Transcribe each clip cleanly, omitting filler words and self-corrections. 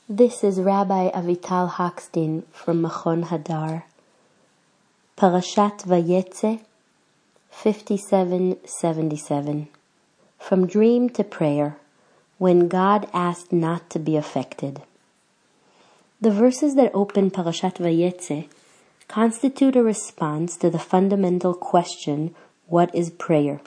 This is Rabbi Avital Hochstein from Machon Hadar. Parashat Vayetze, 57:77. From dream to prayer, when God asked not to be affected. The verses that open Parashat Vayetze constitute a response to the fundamental question, what is prayer?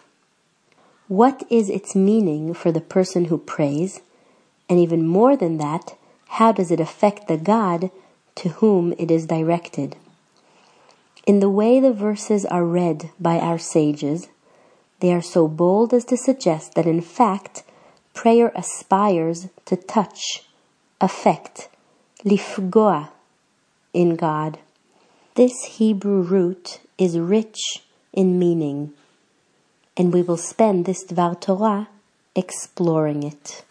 What is its meaning for the person who prays? And even more than that, how does it affect the God to whom it is directed? In the way the verses are read by our sages, they are so bold as to suggest that in fact, prayer aspires to touch, affect, lifgoa in God. This Hebrew root is rich in meaning, and we will spend this Dvar Torah exploring it.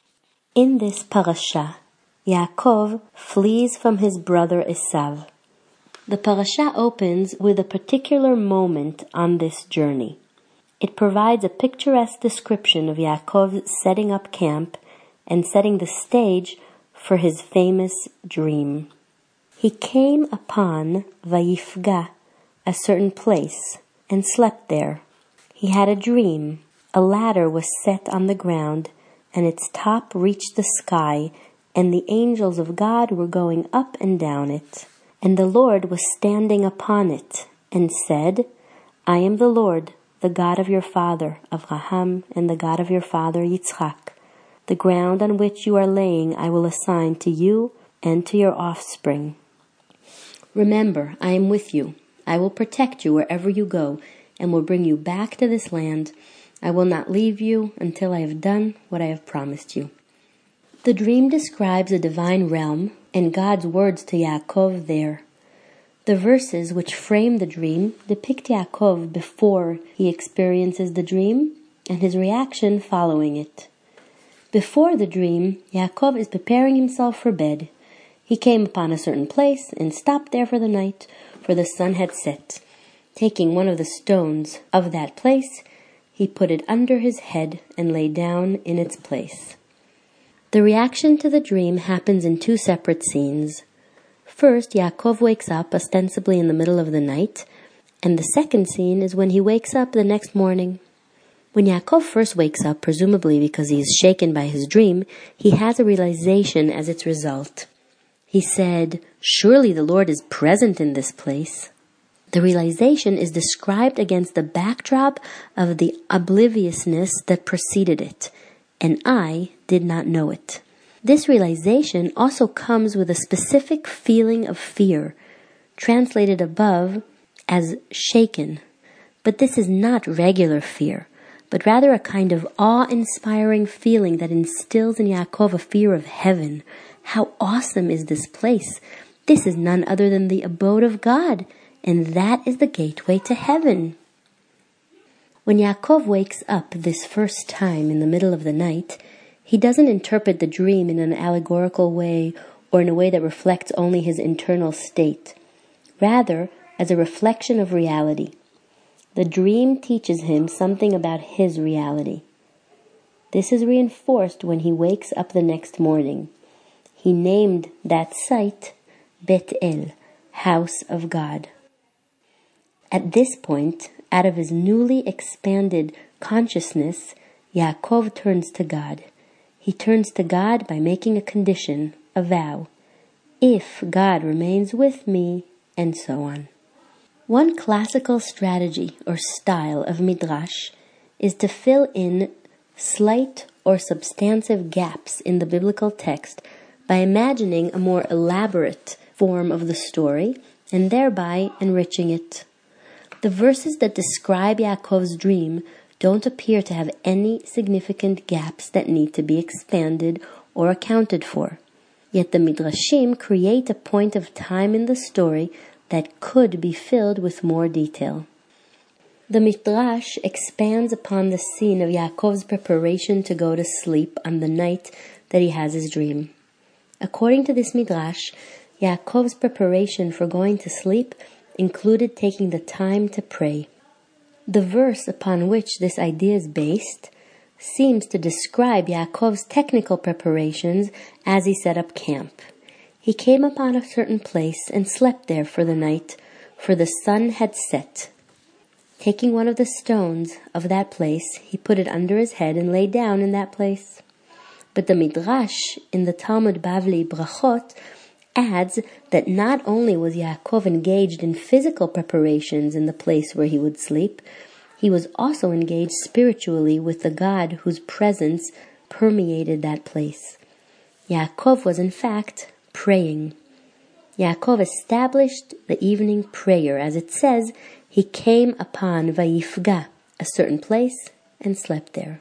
In this parasha, Yaakov flees from his brother Esav. The parasha opens with a particular moment on this journey. It provides a picturesque description of Yaakov setting up camp and setting the stage for his famous dream. He came upon Vayifga, a certain place, and slept there. He had a dream. A ladder was set on the ground, and its top reached the sky, and the angels of God were going up and down it. And the Lord was standing upon it, and said, I am the Lord, the God of your father, Avraham, and the God of your father, Yitzchak. The ground on which you are laying I will assign to you and to your offspring. Remember, I am with you. I will protect you wherever you go, and will bring you back to this land. I will not leave you until I have done what I have promised you. The dream describes a divine realm and God's words to Yaakov there. The verses which frame the dream depict Yaakov before he experiences the dream and his reaction following it. Before the dream, Yaakov is preparing himself for bed. He came upon a certain place and stopped there for the night, for the sun had set. Taking one of the stones of that place, he put it under his head and lay down in its place. The reaction to the dream happens in two separate scenes. First, Yaakov wakes up ostensibly in the middle of the night, and the second scene is when he wakes up the next morning. When Yaakov first wakes up, presumably because he is shaken by his dream, he has a realization as its result. He said, surely the Lord is present in this place. The realization is described against the backdrop of the obliviousness that preceded it, and I did not know it. This realization also comes with a specific feeling of fear, translated above as shaken. But this is not regular fear, but rather a kind of awe-inspiring feeling that instills in Yaakov a fear of heaven. How awesome is this place! This is none other than the abode of God, and that is the gateway to heaven. When Yaakov wakes up this first time in the middle of the night, he doesn't interpret the dream in an allegorical way or in a way that reflects only his internal state, rather as a reflection of reality. The dream teaches him something about his reality. This is reinforced when he wakes up the next morning. He named that site Bet El, House of God. At this point, out of his newly expanded consciousness, Yaakov turns to God. He turns to God by making a condition, a vow. If God remains with me, and so on. One classical strategy or style of Midrash is to fill in slight or substantive gaps in the biblical text by imagining a more elaborate form of the story and thereby enriching it. The verses that describe Yaakov's dream don't appear to have any significant gaps that need to be expanded or accounted for. Yet the Midrashim create a point of time in the story that could be filled with more detail. The Midrash expands upon the scene of Yaakov's preparation to go to sleep on the night that he has his dream. According to this Midrash, Yaakov's preparation for going to sleep included taking the time to pray. The verse upon which this idea is based seems to describe Yaakov's technical preparations as he set up camp. He came upon a certain place and slept there for the night, for the sun had set. Taking one of the stones of that place, he put it under his head and lay down in that place. But the Midrash in the Talmud Bavli Brachot adds that not only was Yaakov engaged in physical preparations in the place where he would sleep, he was also engaged spiritually with the God whose presence permeated that place. Yaakov was in fact praying. Yaakov established the evening prayer. As it says, he came upon Vayifga, a certain place, and slept there.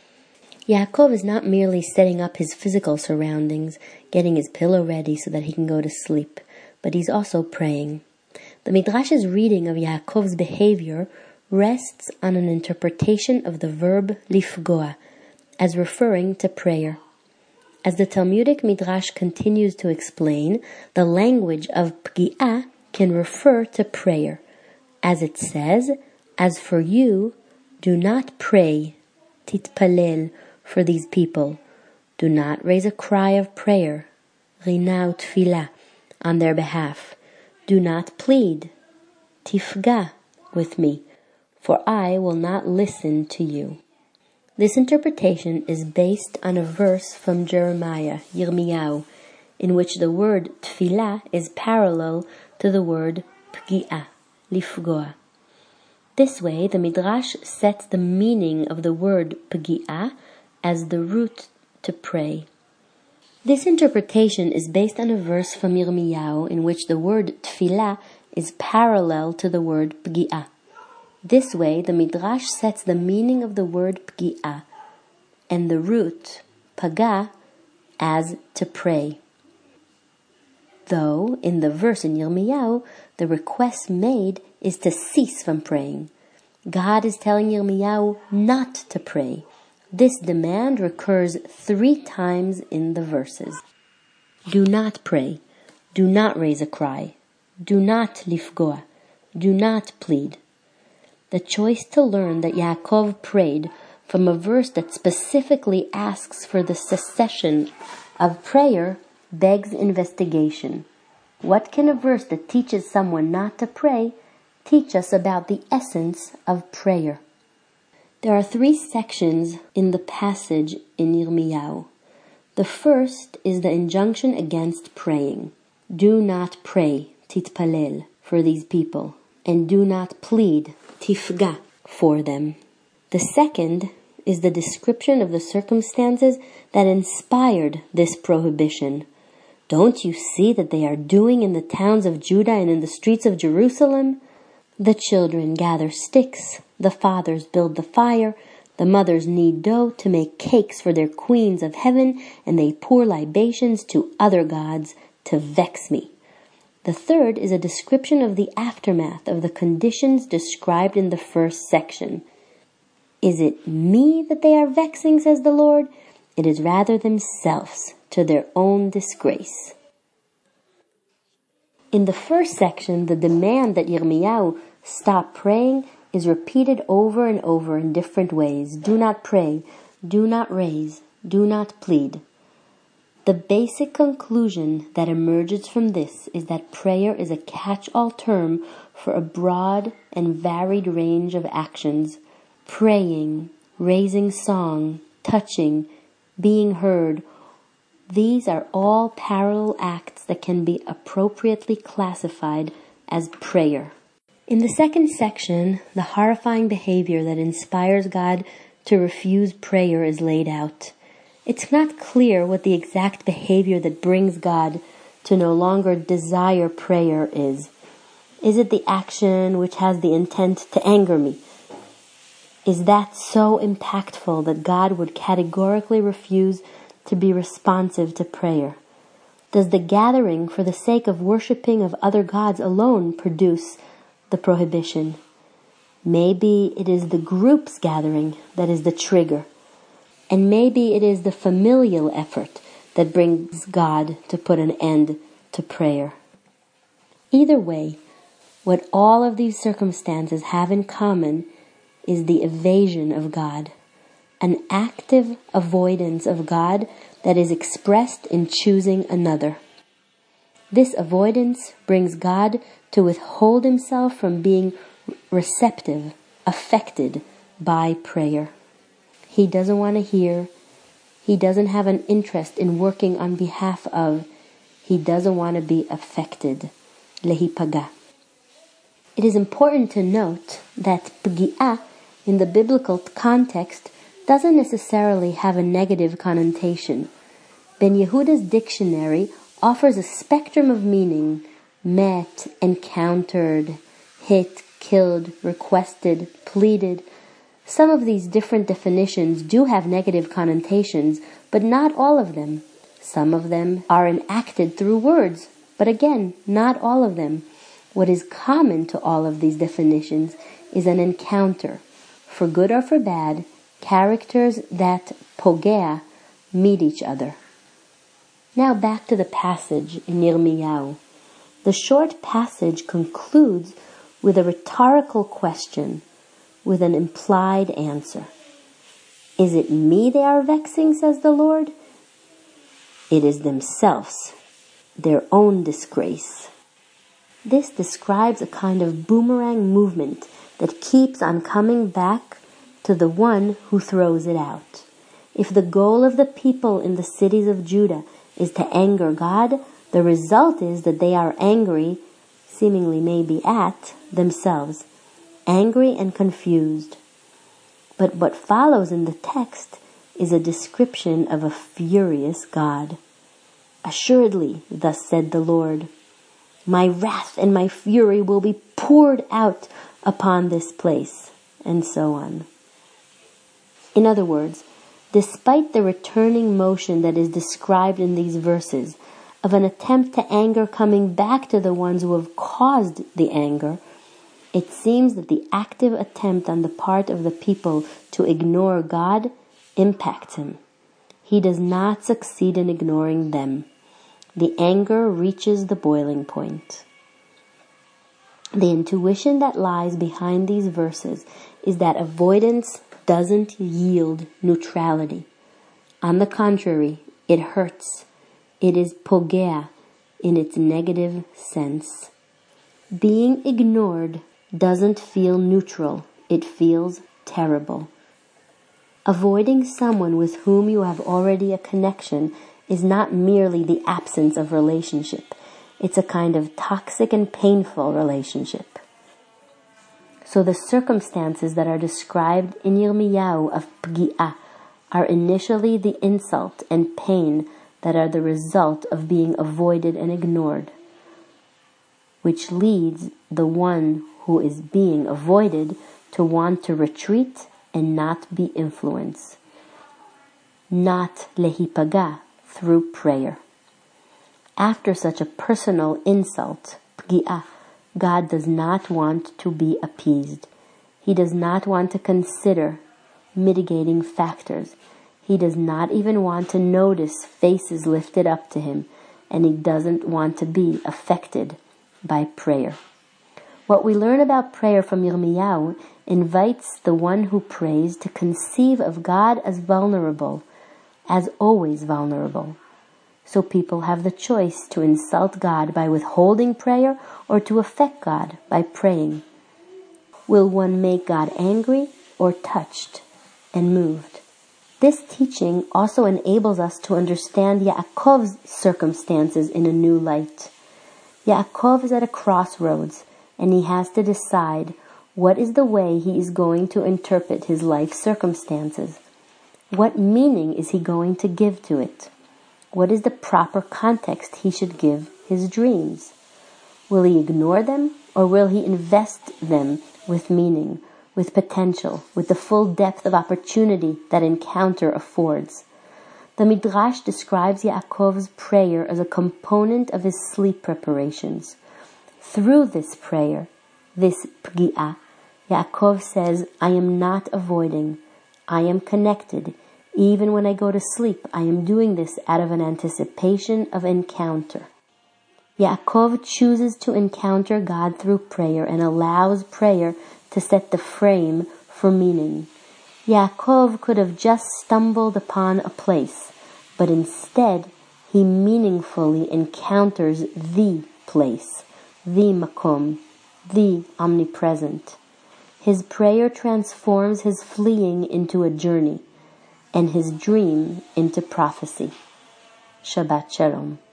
Yaakov is not merely setting up his physical surroundings, getting his pillow ready so that he can go to sleep, but he's also praying. The Midrash's reading of Yaakov's behavior rests on an interpretation of the verb lifgoa, as referring to prayer. As the Talmudic Midrash continues to explain, the language of pgi'ah can refer to prayer. As it says, as for you, do not pray, titpalel, for these people. Do not raise a cry of prayer, rinau tfilah, on their behalf. Do not plead, tifga, with me, for I will not listen to you. This interpretation is based on a verse from Jeremiah, Yirmiyahu, in which the word tfilah is parallel to the word pgi'ah, lifgoa. This way, the Midrash sets the meaning of the word pgi'ah as the root to pray. This interpretation is based on a verse from Yirmiyahu in which the word tfilah is parallel to the word pgi'ah. This way, the Midrash sets the meaning of the word pgi'ah and the root, paga, as to pray. Though, in the verse in Yirmiyahu, the request made is to cease from praying. God is telling Yirmiyahu not to pray. This demand recurs 3 times in the verses. Do not pray. Do not raise a cry. Do not lifgoa. Do not plead. The choice to learn that Yaakov prayed from a verse that specifically asks for the cessation of prayer begs investigation. What can a verse that teaches someone not to pray teach us about the essence of prayer? There are 3 sections in the passage in Yirmiyahu. The first is the injunction against praying. Do not pray, titpalel, for these people, and do not plead, tifga, for them. The second is the description of the circumstances that inspired this prohibition. Don't you see that they are doing in the towns of Judah and in the streets of Jerusalem? The children gather sticks, the fathers build the fire, the mothers knead dough to make cakes for their queens of heaven, and they pour libations to other gods to vex me. The third is a description of the aftermath of the conditions described in the first section. Is it me that they are vexing, says the Lord? It is rather themselves, to their own disgrace. In the first section, the demand that Yirmiyahu stop praying is repeated over and over in different ways. Do not pray, do not raise, do not plead. The basic conclusion that emerges from this is that prayer is a catch-all term for a broad and varied range of actions. Praying, raising song, touching, being heard. These are all parallel acts that can be appropriately classified as prayer. In the second section, the horrifying behavior that inspires God to refuse prayer is laid out. It's not clear what the exact behavior that brings God to no longer desire prayer is. Is it the action which has the intent to anger me? Is that so impactful that God would categorically refuse to be responsive to prayer? Does the gathering for the sake of worshiping of other gods alone produce the prohibition? Maybe it is the group's gathering that is the trigger. And maybe it is the familial effort that brings God to put an end to prayer. Either way, what all of these circumstances have in common is the evasion of God. an active avoidance of God that is expressed in choosing another. This avoidance brings God to withhold himself from being receptive, affected by prayer. He doesn't want to hear. He doesn't have an interest in working on behalf of. He doesn't want to be affected. Lehipaga. It is important to note that pgi'ah in the biblical context doesn't necessarily have a negative connotation. Ben Yehuda's dictionary offers a spectrum of meaning: met, encountered, hit, killed, requested, pleaded. Some of these different definitions do have negative connotations, but not all of them. Some of them are enacted through words, but again, not all of them. What is common to all of these definitions is an encounter. For good or for bad, characters that pogea meet each other. Now back to the passage in Yirmiyahu. The short passage concludes with a rhetorical question, with an implied answer. Is it me they are vexing, says the Lord? It is themselves, their own disgrace. This describes a kind of boomerang movement that keeps on coming back to the one who throws it out. If the goal of the people in the cities of Judah is to anger God, the result is that they are angry, seemingly maybe at themselves, angry and confused. But what follows in the text is a description of a furious God. Assuredly, thus said the Lord, my wrath and my fury will be poured out upon this place, and so on. In other words, despite the returning motion that is described in these verses of an attempt to anger coming back to the ones who have caused the anger, it seems that the active attempt on the part of the people to ignore God impacts him. He does not succeed in ignoring them. The anger reaches the boiling point. The intuition that lies behind these verses is that avoidance doesn't yield neutrality. On the contrary, it hurts. It is pogea in its negative sense. Being ignored doesn't feel neutral. It feels terrible. Avoiding someone with whom you have already a connection is not merely the absence of relationship. It's a kind of toxic and painful relationship. So the circumstances that are described in Yirmiyahu of pgi'ah are initially the insult and pain that are the result of being avoided and ignored, which leads the one who is being avoided to want to retreat and not be influenced, not lehipaga, through prayer. After such a personal insult, pgi'ah, God does not want to be appeased. He does not want to consider mitigating factors. He does not even want to notice faces lifted up to him, and he doesn't want to be affected by prayer. What we learn about prayer from Yirmiyahu invites the one who prays to conceive of God as vulnerable, as always vulnerable. So people have the choice to insult God by withholding prayer or to affect God by praying. Will one make God angry or touched and moved? This teaching also enables us to understand Yaakov's circumstances in a new light. Yaakov is at a crossroads, and he has to decide what is the way he is going to interpret his life circumstances. What meaning is he going to give to it? What is the proper context he should give his dreams? Will he ignore them, or will he invest them with meaning, with potential, with the full depth of opportunity that encounter affords? The Midrash describes Yaakov's prayer as a component of his sleep preparations. Through this prayer, this pgi'ah, Yaakov says, I am not avoiding, I am connected. Even when I go to sleep, I am doing this out of an anticipation of encounter. Yaakov chooses to encounter God through prayer and allows prayer to set the frame for meaning. Yaakov could have just stumbled upon a place, but instead he meaningfully encounters the place, the makom, the omnipresent. His prayer transforms his fleeing into a journey, and his dream into prophecy. Shabbat Shalom.